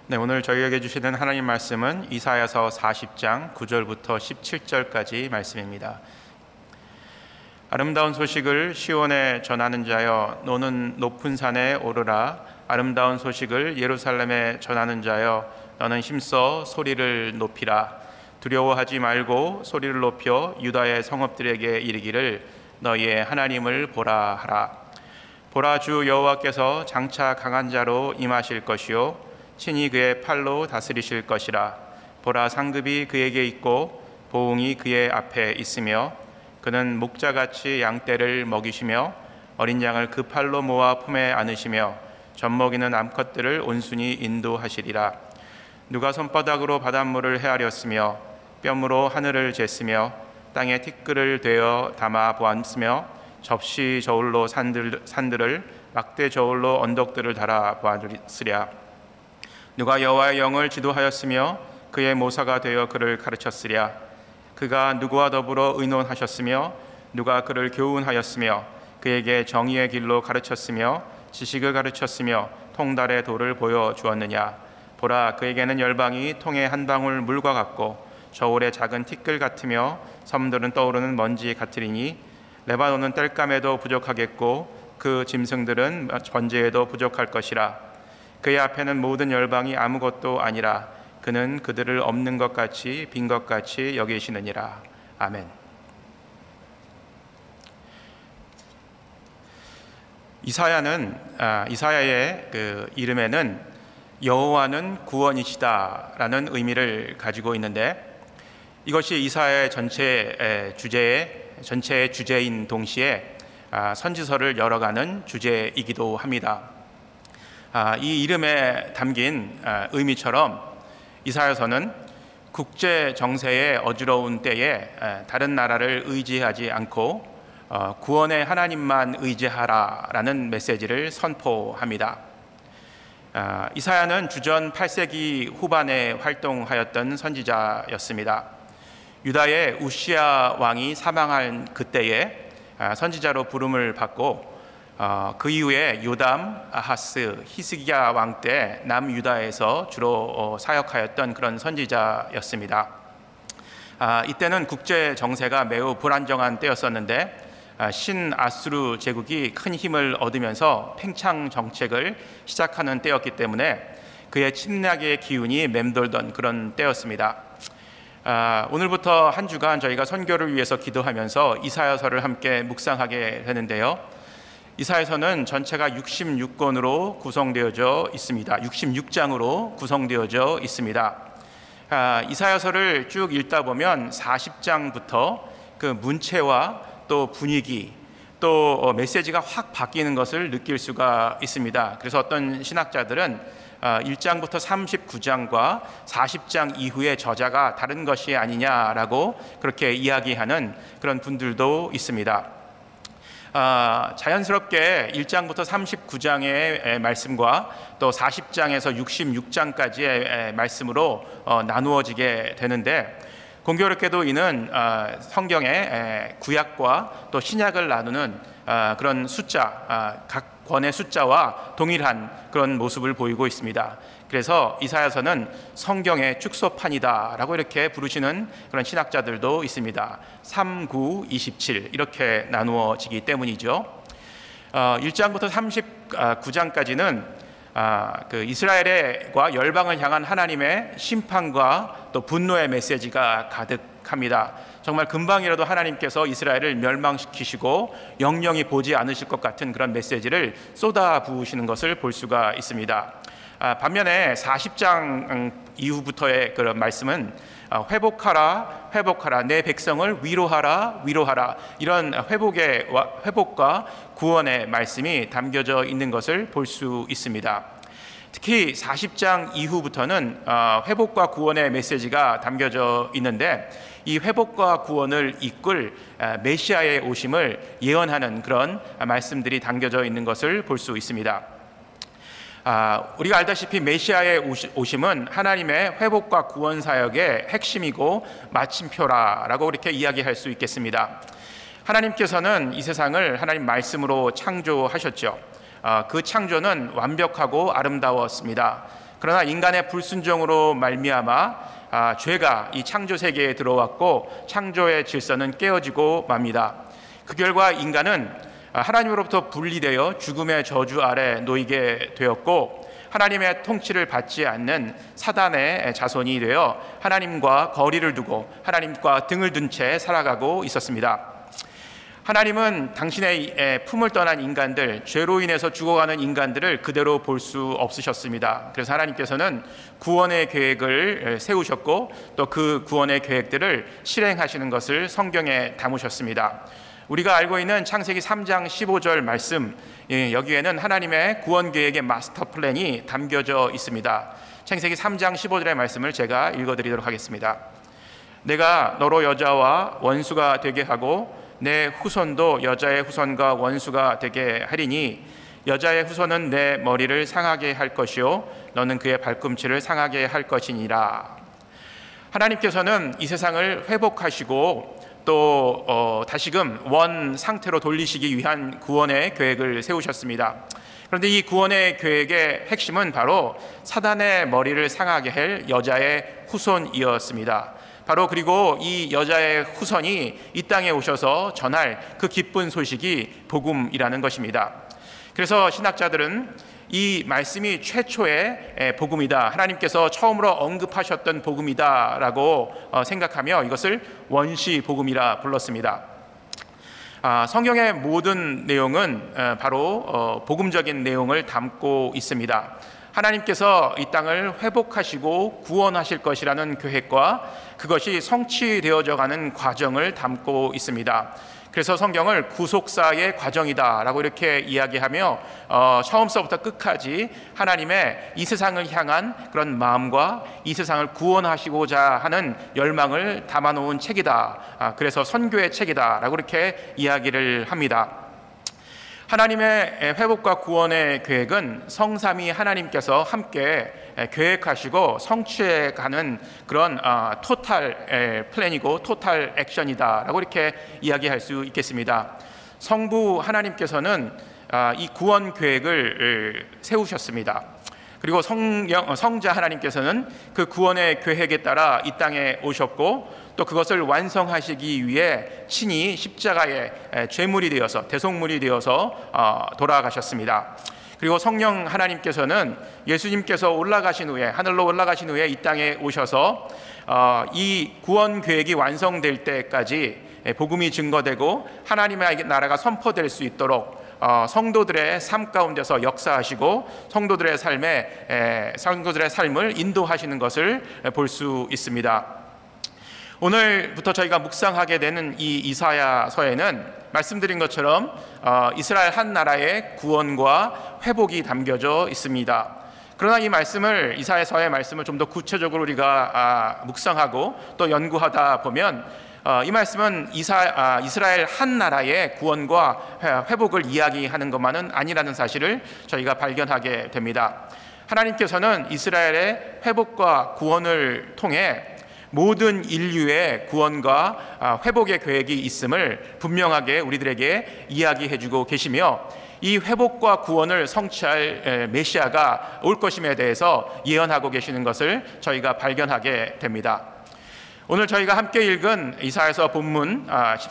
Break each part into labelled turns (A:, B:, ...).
A: 네, 오늘 저희에게 주시는 하나님 말씀은 이사야서 40장 9절부터 17절까지 말씀입니다. 아름다운 소식을 시온에 전하는 자여, 너는 높은 산에 오르라. 아름다운 소식을 예루살렘에 전하는 자여, 너는 힘써 소리를 높이라. 두려워하지 말고 소리를 높여 유다의 성읍들에게 이르기를 너희의 하나님을 보라 하라. 보라, 주 여호와께서 장차 강한 자로 임하실 것이요 친히 그의 팔로 다스리실 것이라. 보라, 상급이 그에게 있고 보응이 그의 앞에 있으며 그는 목자같이 양떼를 먹이시며 어린 양을 그 팔로 모아 품에 안으시며 젖먹이는 암컷들을 온순히 인도하시리라. 누가 손바닥으로 바닷물을 헤아렸으며 뼘으로 하늘을 쟀으며 땅에 티끌을 되어 담아 보았으며 접시 저울로 산들을 막대 저울로 언덕들을 달아 보았으랴. 누가 여호와의 영을 지도하였으며 그의 모사가 되어 그를 가르쳤으랴. 그가 누구와 더불어 의논하셨으며 누가 그를 교훈하였으며 그에게 정의의 길로 가르쳤으며 지식을 가르쳤으며 통달의 도를 보여주었느냐. 보라, 그에게는 열방이 통의 한 방울 물과 같고 저울의 작은 티끌 같으며 섬들은 떠오르는 먼지 같으리니 레바논은 땔감에도 부족하겠고 그 짐승들은 번제에도 부족할 것이라. 그의 앞에는 모든 열방이 아무것도 아니라 그는 그들을 없는 것 같이 빈 것 같이 여기시느니라. 아멘. 이사야의 그 이름에는 여호와는 구원이시다라는 의미를 가지고 있는데, 이것이 이사야의 전체의 주제인 동시에 선지서를 열어가는 주제이기도 합니다. 이 이름에 담긴 의미처럼 이사야서는 국제 정세의 어지러운 때에 다른 나라를 의지하지 않고 구원의 하나님만 의지하라라는 메시지를 선포합니다. 이사야는 주전 8세기 후반에 활동하였던 선지자였습니다. 유다의 우시야 왕이 사망한 그때에 선지자로 부름을 받고 그 이후에 요담, 아하스, 히스기야 왕 때 남유다에서 주로 사역하였던 그런 선지자였습니다. 이때는 국제 정세가 매우 불안정한 때였었는데 신아수르 제국이 큰 힘을 얻으면서 팽창 정책을 시작하는 때였기 때문에 그의 침략의 기운이 맴돌던 그런 때였습니다. 오늘부터 한 주간 저희가 선교를 위해서 기도하면서 이사야서를 함께 묵상하게 되는데요. 이사야서는 전체가 66권으로 구성되어져 있습니다. 66장으로 구성되어져 있습니다. 이사야서를 쭉 읽다 보면 40장부터 그 문체와 또 분위기, 또 메시지가 확 바뀌는 것을 느낄 수가 있습니다. 그래서 어떤 신학자들은 1장부터 39장과 40장 이후의 저자가 다른 것이 아니냐라고 그렇게 이야기하는 그런 분들도 있습니다. 자연스럽게 1장부터 39장의 말씀과 또 40장에서 66장까지의 말씀으로 나누어지게 되는데, 공교롭게도 이는 성경의 구약과 또 신약을 나누는 그런 숫자, 각 권의 숫자와 동일한 그런 모습을 보이고 있습니다. 그래서 이사야서는 성경의 축소판이다라고 이렇게 부르시는 그런 신학자들도 있습니다. 3, 9, 27 이렇게 나누어지기 때문이죠. 1장부터 39장까지는 그 이스라엘과 열방을 향한 하나님의 심판과 또 분노의 메시지가 가득합니다. 정말 금방이라도 하나님께서 이스라엘을 멸망시키시고 영영이 보지 않으실 것 같은 그런 메시지를 쏟아부으시는 것을 볼 수가 있습니다. 반면에 40장 이후부터의 그런 말씀은 회복하라, 회복하라, 내 백성을 위로하라, 위로하라, 이런 회복과 구원의 말씀이 담겨져 있는 것을 볼 수 있습니다. 특히 40장 이후부터는 회복과 구원의 메시지가 담겨져 있는데, 이 회복과 구원을 이끌 메시아의 오심을 예언하는 그런 말씀들이 담겨져 있는 것을 볼 수 있습니다. 우리가 알다시피 메시아의 오심은 하나님의 회복과 구원 사역의 핵심이고 마침표라고 이렇게 이야기할 수 있겠습니다. 하나님께서는 이 세상을 하나님 말씀으로 창조하셨죠. 그 창조는 완벽하고 아름다웠습니다. 그러나 인간의 불순종으로 말미암아 죄가 이 창조 세계에 들어왔고 창조의 질서는 깨어지고 맙니다. 그 결과 인간은 하나님으로부터 분리되어 죽음의 저주 아래 놓이게 되었고, 하나님의 통치를 받지 않는 사단의 자손이 되어 하나님과 거리를 두고 하나님과 등을 둔 채 살아가고 있었습니다. 하나님은 당신의 품을 떠난 인간들, 죄로 인해서 죽어가는 인간들을 그대로 볼 수 없으셨습니다. 그래서 하나님께서는 구원의 계획을 세우셨고 또 그 구원의 계획들을 실행하시는 것을 성경에 담으셨습니다. 우리가 알고 있는 창세기 3장 15절 말씀, 여기에는 하나님의 구원 계획의 마스터 플랜이 담겨져 있습니다. 창세기 3장 15절의 말씀을 제가 읽어드리도록 하겠습니다. 내가 너로 여자와 원수가 되게 하고 내 후손도 여자의 후손과 원수가 되게 하리니 여자의 후손은 내 머리를 상하게 할 것이요 너는 그의 발꿈치를 상하게 할 것이니라. 하나님께서는 이 세상을 회복하시고 또 다시금 원 상태로 돌리시기 위한 구원의 계획을 세우셨습니다. 그런데 이 구원의 계획의 핵심은 바로 사단의 머리를 상하게 할 여자의 후손이었습니다. 바로 그리고 이 여자의 후손이 이 땅에 오셔서 전할 그 기쁜 소식이 복음이라는 것입니다. 그래서 신학자들은 이 말씀이 최초의 복음이다, 하나님께서 처음으로 언급하셨던 복음이다라고 생각하며 이것을 원시 복음이라 불렀습니다. 성경의 모든 내용은 바로 복음적인 내용을 담고 있습니다. 하나님께서 이 땅을 회복하시고 구원하실 것이라는 계획과 그것이 성취되어져 가는 과정을 담고 있습니다. 그래서 성경을 구속사의 과정이다라고 이렇게 이야기하며 처음서부터 끝까지 하나님의 이 세상을 향한 그런 마음과 이 세상을 구원하시고자 하는 열망을 담아놓은 책이다. 그래서 선교의 책이다라고 이렇게 이야기를 합니다. 하나님의 회복과 구원의 계획은 성삼위 하나님께서 함께 계획하시고 성취해 가는 그런 토탈 플랜이고 토탈 액션이다라고 이렇게 이야기할 수 있겠습니다. 성부 하나님께서는 이 구원 계획을 세우셨습니다. 그리고 성자 하나님께서는 그 구원의 계획에 따라 이 땅에 오셨고 또 그것을 완성하시기 위해 친히 십자가의 제물이 되어서 대속물이 되어서 돌아가셨습니다. 그리고 성령 하나님께서는 예수님께서 올라가신 후에 하늘로 올라가신 후에 이 땅에 오셔서 이 구원 계획이 완성될 때까지 복음이 증거되고 하나님의 나라가 선포될 수 있도록 성도들의 삶 가운데서 역사하시고 성도들의 삶을 인도하시는 것을 볼 수 있습니다. 오늘부터 저희가 묵상하게 되는 이 이사야서에는 말씀드린 것처럼 이스라엘 한 나라의 구원과 회복이 담겨져 있습니다. 그러나 이 말씀을, 이사야서의 말씀을 좀 더 구체적으로 우리가 묵상하고 또 연구하다 보면 이 말씀은 이스라엘 한 나라의 구원과 회복을 이야기하는 것만은 아니라는 사실을 저희가 발견하게 됩니다. 하나님께서는 이스라엘의 회복과 구원을 통해 모든 인류의 구원과 회복의 계획이 있음을 분명하게 우리들에게 이야기해주고 계시며 이 회복과 구원을 성취할 메시아가 올 것임에 대해서 예언하고 계시는 것을 저희가 발견하게 됩니다. 오늘 저희가 함께 읽은 이사야서 본문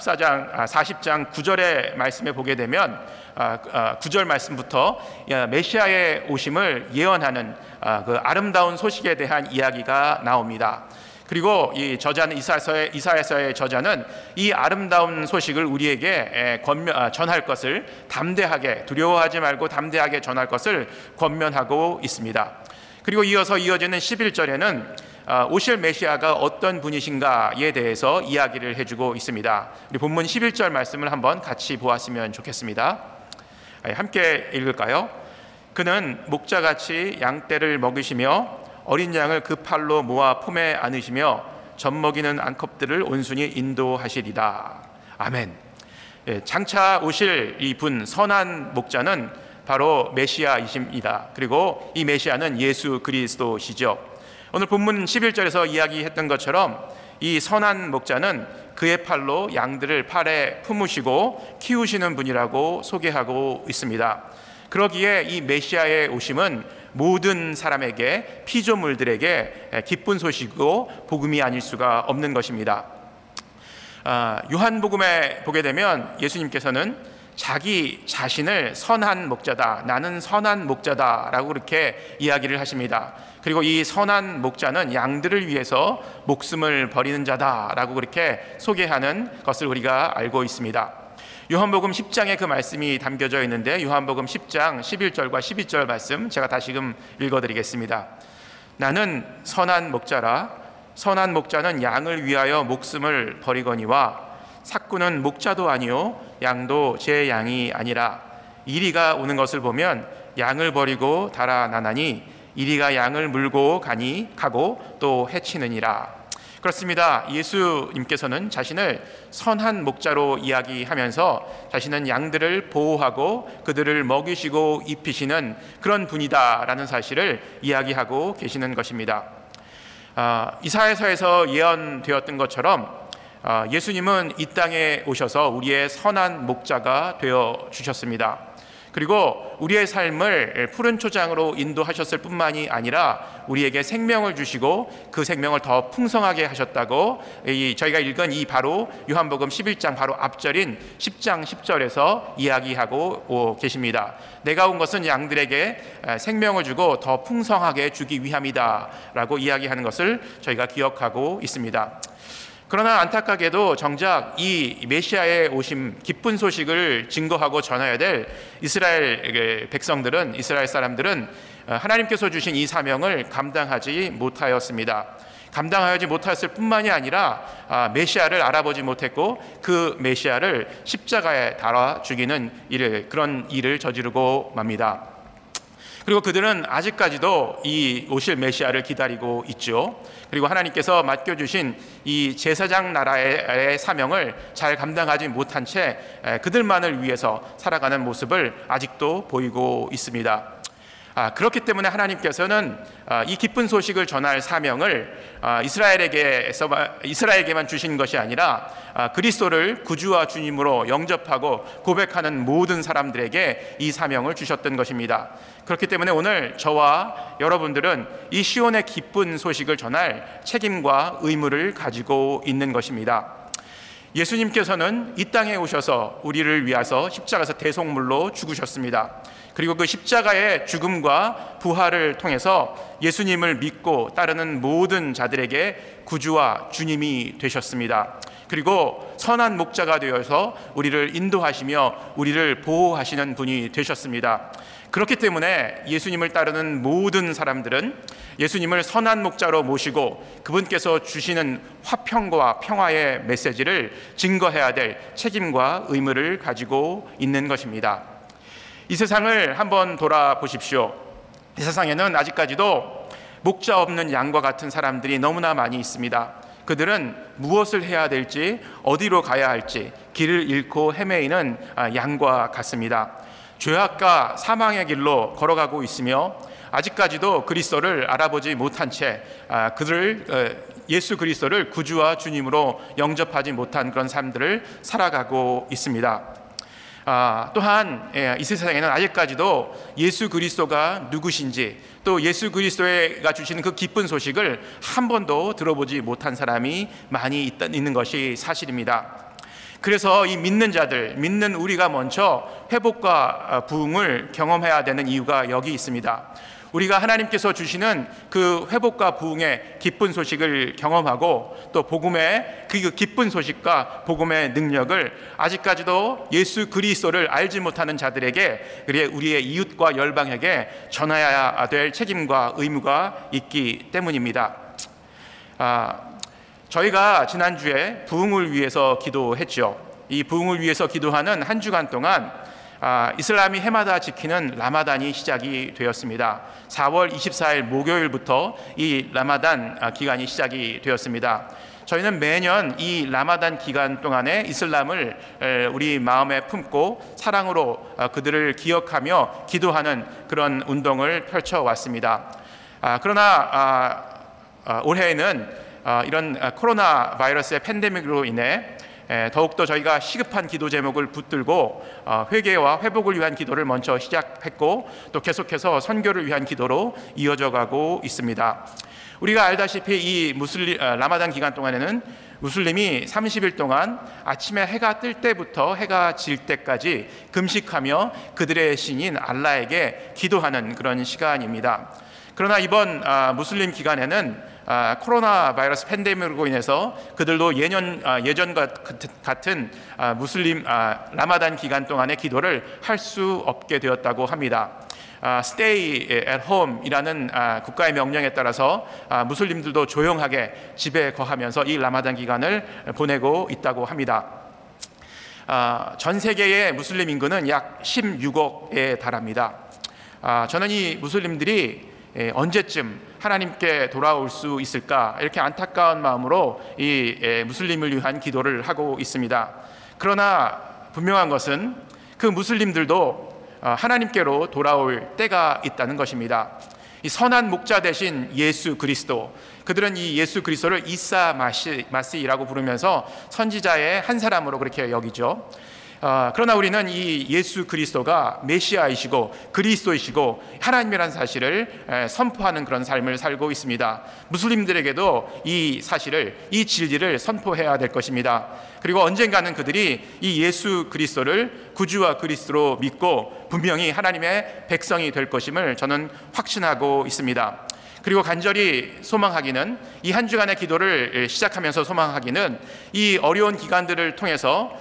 A: 40장 9절의 말씀에 보게 되면 9절 말씀부터 메시아의 오심을 예언하는 그 아름다운 소식에 대한 이야기가 나옵니다. 그리고 이 저자는 이사야서의 저자는 이 아름다운 소식을 우리에게 전할 것을 담대하게, 두려워하지 말고 담대하게 전할 것을 권면하고 있습니다. 그리고 이어지는 11절에는 오실 메시아가 어떤 분이신가에 대해서 이야기를 해주고 있습니다. 우리 본문 11절 말씀을 한번 같이 보았으면 좋겠습니다. 함께 읽을까요? 그는 목자같이 양떼를 먹이시며 어린 양을 그 팔로 모아 품에 안으시며 젖 먹이는 암컷들을 온순히 인도하시리다. 아멘. 장차 오실 이 분 선한 목자는 바로 메시아이십니다. 그리고 이 메시아는 예수 그리스도시죠. 오늘 본문 11절에서 이야기했던 것처럼 이 선한 목자는 그의 팔로 양들을 팔에 품으시고 키우시는 분이라고 소개하고 있습니다. 그러기에 이 메시아의 오심은 모든 사람에게, 피조물들에게 기쁜 소식이고 복음이 아닐 수가 없는 것입니다. 요한복음에 보게 되면 예수님께서는 자기 자신을 선한 목자다, 나는 선한 목자다라고 그렇게 이야기를 하십니다. 그리고 이 선한 목자는 양들을 위해서 목숨을 버리는 자다라고 그렇게 소개하는 것을 우리가 알고 있습니다. 요한복음 10장에 그 말씀이 담겨져 있는데, 요한복음 10장 11절과 12절 말씀 제가 다시금 읽어드리겠습니다. 나는 선한 목자라. 선한 목자는 양을 위하여 목숨을 버리거니와 삭구는 목자도 아니요 양도 제 양이 아니라. 이리가 오는 것을 보면 양을 버리고 달아나나니 이리가 양을 물고 가고 또 해치느니라. 그렇습니다. 예수님께서는 자신을 선한 목자로 이야기하면서 자신은 양들을 보호하고 그들을 먹이시고 입히시는 그런 분이다라는 사실을 이야기하고 계시는 것입니다. 이사야서에서 예언되었던 것처럼 예수님은 이 땅에 오셔서 우리의 선한 목자가 되어 주셨습니다. 그리고 우리의 삶을 푸른 초장으로 인도하셨을 뿐만이 아니라 우리에게 생명을 주시고 그 생명을 더 풍성하게 하셨다고 저희가 읽은 이 바로 요한복음 11장 바로 앞절인 10장 10절에서 이야기하고 계십니다. 내가 온 것은 양들에게 생명을 주고 더 풍성하게 주기 위함이다 라고 이야기하는 것을 저희가 기억하고 있습니다. 그러나 안타깝게도 정작 이 메시아의 오심, 기쁜 소식을 증거하고 전해야 될 이스라엘 백성들은, 이스라엘 사람들은 하나님께서 주신 이 사명을 감당하지 못하였습니다. 감당하지 못했을 뿐만이 아니라 메시아를 알아보지 못했고 그 메시아를 십자가에 달아 죽이는 그런 일을 저지르고 맙니다. 그리고 그들은 아직까지도 이 오실 메시아를 기다리고 있죠. 그리고 하나님께서 맡겨주신 이 제사장 나라의 사명을 잘 감당하지 못한 채 그들만을 위해서 살아가는 모습을 아직도 보이고 있습니다. 그렇기 때문에 하나님께서는 이 기쁜 소식을 전할 사명을 이스라엘에게만 주신 것이 아니라 그리스도를 구주와 주님으로 영접하고 고백하는 모든 사람들에게 이 사명을 주셨던 것입니다. 그렇기 때문에 오늘 저와 여러분들은 이 시온의 기쁜 소식을 전할 책임과 의무를 가지고 있는 것입니다. 예수님께서는 이 땅에 오셔서 우리를 위해서 십자가에서 대속물로 죽으셨습니다. 그리고 그 십자가의 죽음과 부활을 통해서 예수님을 믿고 따르는 모든 자들에게 구주와 주님이 되셨습니다. 그리고 선한 목자가 되어서 우리를 인도하시며 우리를 보호하시는 분이 되셨습니다. 그렇기 때문에 예수님을 따르는 모든 사람들은 예수님을 선한 목자로 모시고 그분께서 주시는 화평과 평화의 메시지를 증거해야 될 책임과 의무를 가지고 있는 것입니다. 이 세상을 한번 돌아보십시오. 이 세상에는 아직까지도 목자 없는 양과 같은 사람들이 너무나 많이 있습니다. 그들은 무엇을 해야 될지, 어디로 가야 할지 길을 잃고 헤매이는 양과 같습니다. 죄악과 사망의 길로 걸어가고 있으며 아직까지도 그리스도를 알아보지 못한 채 예수 그리스도를 구주와 주님으로 영접하지 못한 그런 삶들을 살아가고 있습니다. 또한 이 세상에는 아직까지도 예수 그리스도가 누구신지, 또 예수 그리스도가 주시는 그 기쁜 소식을 한 번도 들어보지 못한 사람이 많이 있는 것이 사실입니다. 그래서 이 믿는 자들, 믿는 우리가 먼저 회복과 부흥을 경험해야 되는 이유가 여기 있습니다. 우리가 하나님께서 주시는 그 회복과 부흥의 기쁜 소식을 경험하고 또 복음의 그 기쁜 소식과 복음의 능력을 아직까지도 예수 그리스도를 알지 못하는 자들에게, 우리의 이웃과 열방에게 전해야 될 책임과 의무가 있기 때문입니다. 저희가 지난주에 부흥을 위해서 기도했죠. 이 부흥을 위해서 기도하는 한 주간 동안 이슬람이 해마다 지키는 라마단이 시작이 되었습니다. 4월 24일 목요일부터 이 라마단 기간이 시작이 되었습니다. 저희는 매년 이 라마단 기간 동안에 이슬람을 우리 마음에 품고 사랑으로 그들을 기억하며 기도하는 그런 운동을 펼쳐왔습니다. 그러나 올해에는 이런 코로나 바이러스의 팬데믹으로 인해 더욱더 저희가 시급한 기도 제목을 붙들고 회개와 회복을 위한 기도를 먼저 시작했고 또 계속해서 선교를 위한 기도로 이어져 가고 있습니다. 우리가 알다시피 이 라마단 기간 동안에는 무슬림이 30일 동안 아침에 해가 뜰 때부터 해가 질 때까지 금식하며 그들의 신인 알라에게 기도하는 그런 시간입니다. 그러나 이번 무슬림 기간에는 코로나 바이러스 팬데믹으로 인해서 그들도 예전과 같은 무슬림 라마단 기간 동안의 기도를 할 수 없게 되었다고 합니다. Stay at home이라는 국가의 명령에 따라서 무슬림들도 조용하게 집에 거하면서 이 라마단 기간을 보내고 있다고 합니다. 전 세계의 무슬림 인구는 약 16억에 달합니다. 저는 이 무슬림들이 언제쯤 하나님께 돌아올 수 있을까 이렇게 안타까운 마음으로 이 무슬림을 위한 기도를 하고 있습니다. 그러나 분명한 것은 그 무슬림들도 하나님께로 돌아올 때가 있다는 것입니다. 이 선한 목자 되신 예수 그리스도, 그들은 이 예수 그리스도를 이사 마시라고 부르면서 선지자의 한 사람으로 그렇게 여기죠. 그러나 우리는 이 예수 그리스도가 메시아이시고 그리스도이시고 하나님이라는 사실을 선포하는 그런 삶을 살고 있습니다. 무슬림들에게도 이 사실을, 이 진리를 선포해야 될 것입니다. 그리고 언젠가는 그들이 이 예수 그리스도를 구주와 그리스도로 믿고 분명히 하나님의 백성이 될 것임을 저는 확신하고 있습니다. 그리고 간절히 소망하기는, 이 한 주간의 기도를 시작하면서 소망하기는, 이 어려운 기간들을 통해서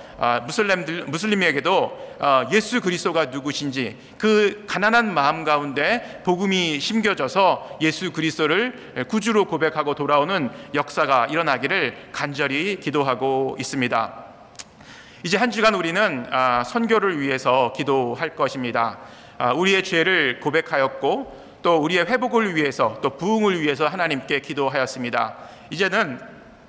A: 무슬림에게도 예수 그리스도가 누구신지 그 가난한 마음 가운데 복음이 심겨져서 예수 그리스도를 구주로 고백하고 돌아오는 역사가 일어나기를 간절히 기도하고 있습니다. 이제 한 주간 우리는 선교를 위해서 기도할 것입니다. 우리의 죄를 고백하였고 또 우리의 회복을 위해서, 또 부흥을 위해서 하나님께 기도하였습니다. 이제는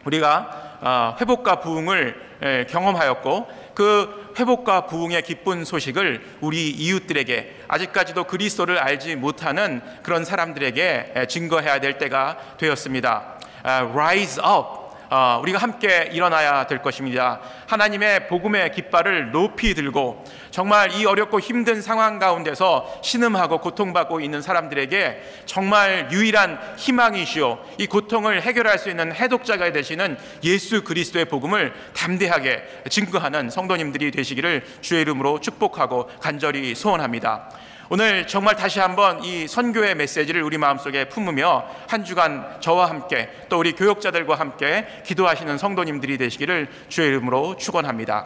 A: 우리가 회복과 부흥을 경험하였고 그 회복과 부흥의 기쁜 소식을 우리 이웃들에게, 아직까지도 그리스도를 알지 못하는 그런 사람들에게 증거해야 될 때가 되었습니다. Rise up. 우리가 함께 일어나야 될 것입니다. 하나님의 복음의 깃발을 높이 들고 정말 이 어렵고 힘든 상황 가운데서 신음하고 고통받고 있는 사람들에게 정말 유일한 희망이시오, 이 고통을 해결할 수 있는 해독자가 되시는 예수 그리스도의 복음을 담대하게 증거하는 성도님들이 되시기를 주의 이름으로 축복하고 간절히 소원합니다. 오늘 정말 다시 한번 이 선교의 메시지를 우리 마음속에 품으며 한 주간 저와 함께 또 우리 교역자들과 함께 기도하시는 성도님들이 되시기를 주의 이름으로 축원합니다.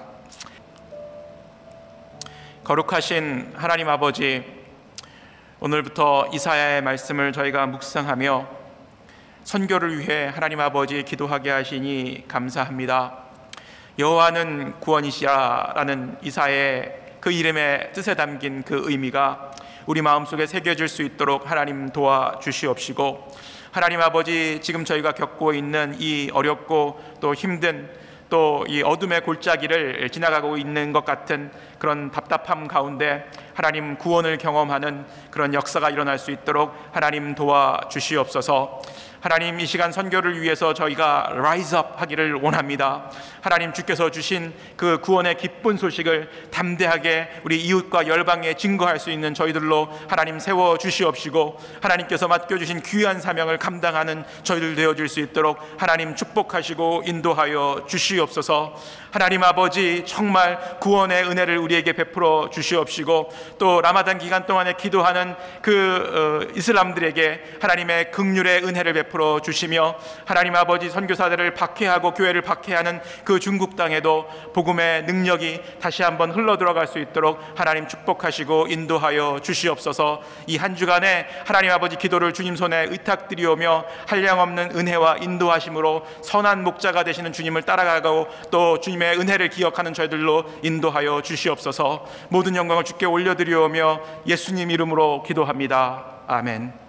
A: 거룩하신 하나님 아버지, 오늘부터 이사야의 말씀을 저희가 묵상하며 선교를 위해 하나님 아버지 기도하게 하시니 감사합니다. 여호와는 구원이시라라는 이사야의 그 이름의 뜻에 담긴 그 의미가 우리 마음속에 새겨질 수 있도록 하나님 도와주시옵시고, 하나님 아버지, 지금 저희가 겪고 있는 이 어렵고 또 힘든 또 이 어둠의 골짜기를 지나가고 있는 것 같은 그런 답답함 가운데 하나님 구원을 경험하는 그런 역사가 일어날 수 있도록 하나님 도와주시옵소서. 하나님, 이 시간 선교를 위해서 저희가 라이즈 업 하기를 원합니다. 하나님, 주께서 주신 그 구원의 기쁜 소식을 담대하게 우리 이웃과 열방에 증거할 수 있는 저희들로 하나님 세워주시옵시고, 하나님께서 맡겨주신 귀한 사명을 감당하는 저희들 되어질 수 있도록 하나님 축복하시고 인도하여 주시옵소서. 하나님 아버지, 정말 구원의 은혜를 우리에게 베풀어 주시옵시고, 또 라마단 기간 동안에 기도하는 그 이슬람들에게 하나님의 긍휼의 은혜를 베풀어 주시며, 하나님 아버지, 선교사들을 박해하고 교회를 박해하는 그 중국 땅에도 복음의 능력이 다시 한번 흘러 들어갈 수 있도록 하나님 축복하시고 인도하여 주시옵소서. 이 한 주간에 하나님 아버지 기도를 주님 손에 의탁드리오며 한량없는 은혜와 인도하심으로 선한 목자가 되시는 주님을 따라가고 또 주님의 은혜를 기억하는 저희들로 인도하여 주시옵소서. 모든 영광을 주께 올려드리오며 예수님 이름으로 기도합니다. 아멘.